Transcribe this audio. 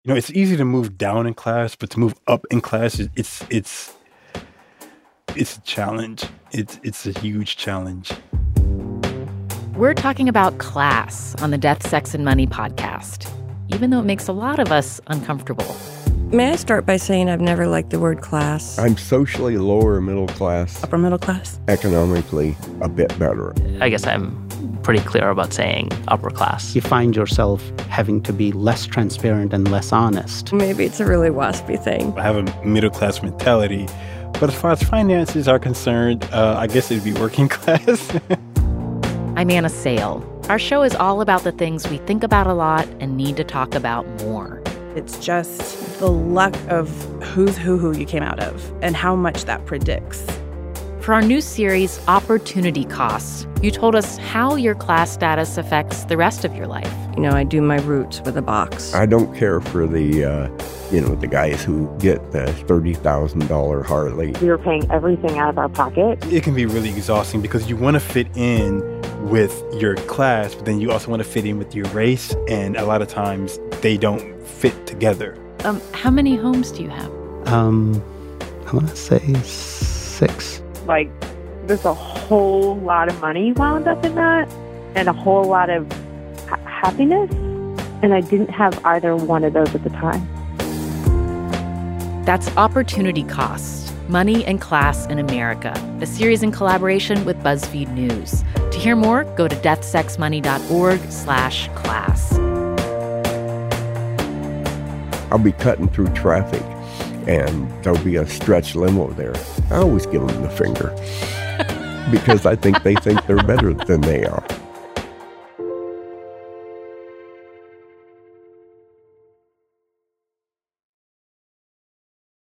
It's easy to move down in class, but to move up in class, it's a challenge. It's a huge challenge. We're talking about class on the Death, Sex, and Money podcast, even though it makes a lot of us uncomfortable. May I start by saying I've never liked the word class? I'm socially lower middle class. Upper middle class? Economically a bit better. I guess I'm pretty clear about saying upper class. You find yourself having to be less transparent and less honest. Maybe it's a really waspy thing. I have a middle class mentality, but as far as finances are concerned, I guess it'd be working class. I'm Anna Sale. Our show is all about the things we think about a lot and need to talk about more. It's just the luck of who's who you came out of and how much that predicts. For our new series, Opportunity Costs, you told us how your class status affects the rest of your life. I do my roots with a box. I don't care for the guys who get the $30,000 Harley. We were paying everything out of our pocket. It can be really exhausting because you want to fit in with your class, but then you also want to fit in with your race, and a lot of times they don't fit together. How many homes do you have? I want to say 6. Like, there's a whole lot of money wound up in that and a whole lot of happiness. And I didn't have either one of those at the time. That's Opportunity Costs, Money and Class in America, a series in collaboration with BuzzFeed News. To hear more, go to deathsexmoney.org/class. I'll be cutting through traffic, and there'll be a stretch limo there. I always give them the finger because I think they think they're better than they are.